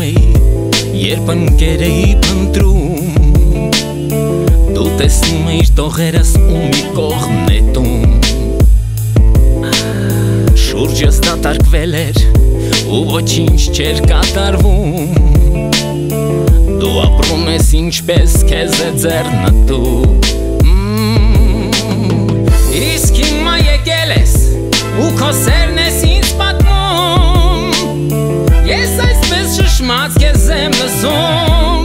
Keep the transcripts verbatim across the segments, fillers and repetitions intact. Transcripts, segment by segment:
էի, երբ ընկեր էի փնտրում, դու տեսնում էիր տողերս ու մի կողմ նետում, շուրջս դատարկվել էր ու ոչինչ չէր կատարվում, դու ապրում ես ինչպես քեզ է ձեռնտու, իսկ հիմա եկել ես ու քո սերն ես ինձ պատմում, ես այսպես շշմած քեզ եմ լսում,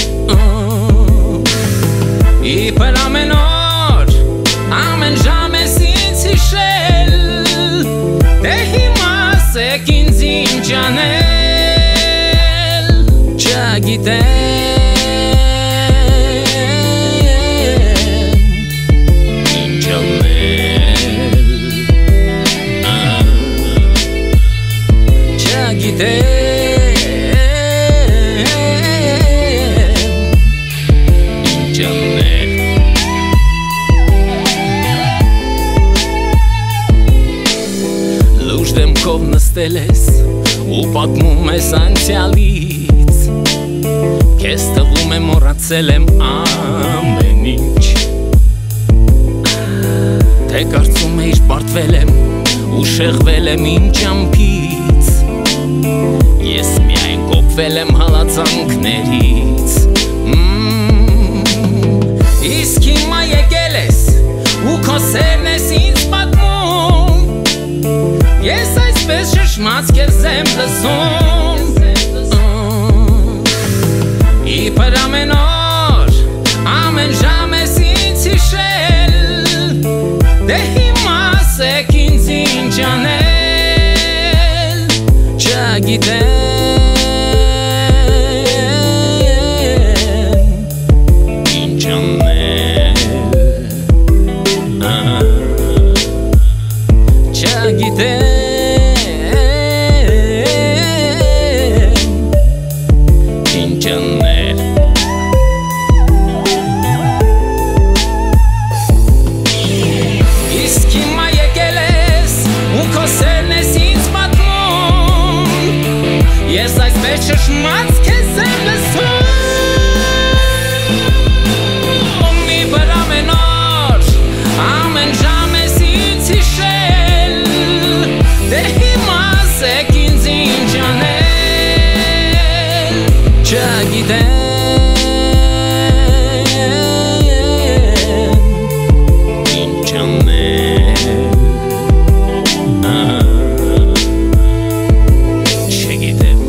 իբր ամեն օր, ամեն ժամ ես ինձ հիշել, դե հիմա ասեք ինձ ինչ անել, չգիտեմ ինչ անել, չգիտեմ ինչ անել, լուրջ դեմքով նստել ես ու պատմում ես անցյալից, քեզ թվում է մոռացել եմ ամեն ինչ, թե կարծում էիր պարտվել եմ ու շեղվել եմ ինչ ամփից, ես միայն կոփվել եմ հալածանքներից, իսկ հիմա եկել ես ու քո սերն ես ինձ պատմում, ես այսպես շշմած քեզ եմ լսում, իբր ամեն օր, ամեն ժամ ես ինձ հիշել, դե հիմա ասեք ինձ ինչ անել, չգիտեմ ինչ անել, չգիտեմ ինչ անել, իսկ հիմա եկել ես ու քո սերն ես ինձ պատմում, ես այսպես շշմած քեզ եմ լսում, իբր ամեն օր, ամեն ժամ ես ինձ հիշել, դե հիմա ասեք ինձ ինչ անել, չգիտեմ ինչ անել, չգիտեմ